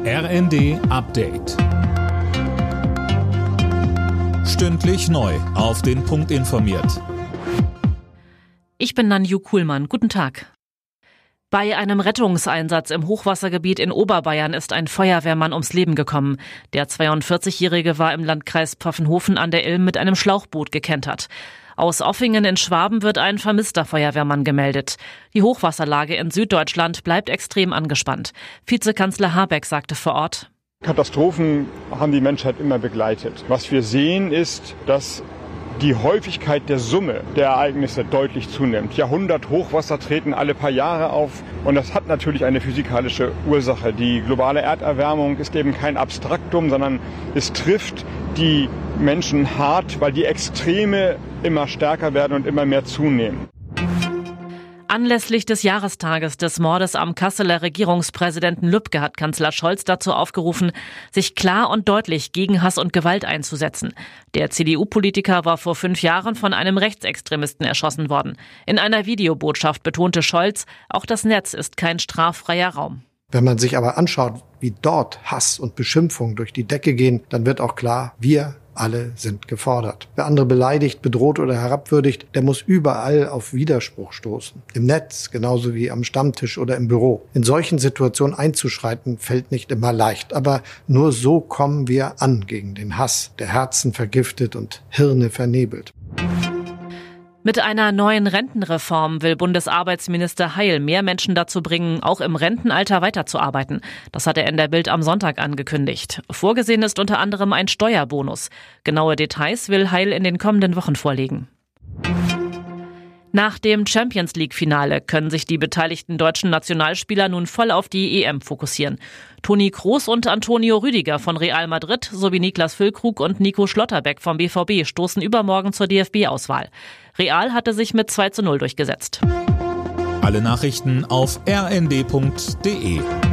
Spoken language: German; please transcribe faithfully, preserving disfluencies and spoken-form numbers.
R N D Update. Stündlich neu auf den Punkt informiert. Ich bin Nanju Kuhlmann. Guten Tag. Bei einem Rettungseinsatz im Hochwassergebiet in Oberbayern ist ein Feuerwehrmann ums Leben gekommen. Der zweiundvierzigjährige war im Landkreis Pfaffenhofen an der Ilm mit einem Schlauchboot gekentert. Aus Offingen in Schwaben wird ein vermisster Feuerwehrmann gemeldet. Die Hochwasserlage in Süddeutschland bleibt extrem angespannt. Vizekanzler Habeck sagte vor Ort: Katastrophen haben die Menschheit immer begleitet. Was wir sehen ist, dass die Häufigkeit der Summe der Ereignisse deutlich zunimmt. Jahrhundert-Hochwasser treten alle paar Jahre auf und das hat natürlich eine physikalische Ursache. Die globale Erderwärmung ist eben kein Abstraktum, sondern es trifft die Menschen hart, weil die Extreme immer stärker werden und immer mehr zunehmen. Anlässlich des Jahrestages des Mordes am Kasseler Regierungspräsidenten Lübke hat Kanzler Scholz dazu aufgerufen, sich klar und deutlich gegen Hass und Gewalt einzusetzen. Der C D U-Politiker war vor fünf Jahren von einem Rechtsextremisten erschossen worden. In einer Videobotschaft betonte Scholz, auch das Netz ist kein straffreier Raum. Wenn man sich aber anschaut, wie dort Hass und Beschimpfung durch die Decke gehen, dann wird auch klar, wir alle sind gefordert. Wer andere beleidigt, bedroht oder herabwürdigt, der muss überall auf Widerspruch stoßen. Im Netz, genauso wie am Stammtisch oder im Büro. In solchen Situationen einzuschreiten, fällt nicht immer leicht. Aber nur so kommen wir an gegen den Hass, der Herzen vergiftet und Hirne vernebelt. Mit einer neuen Rentenreform will Bundesarbeitsminister Heil mehr Menschen dazu bringen, auch im Rentenalter weiterzuarbeiten. Das hat er in der Bild am Sonntag angekündigt. Vorgesehen ist unter anderem ein Steuerbonus. Genaue Details will Heil in den kommenden Wochen vorlegen. Nach dem Champions-League-Finale können sich die beteiligten deutschen Nationalspieler nun voll auf die E M fokussieren. Toni Kroos und Antonio Rüdiger von Real Madrid sowie Niklas Füllkrug und Nico Schlotterbeck vom B V B stoßen übermorgen zur D F B-Auswahl. Real hatte sich mit zwei zu null durchgesetzt. Alle Nachrichten auf r n d punkt d e.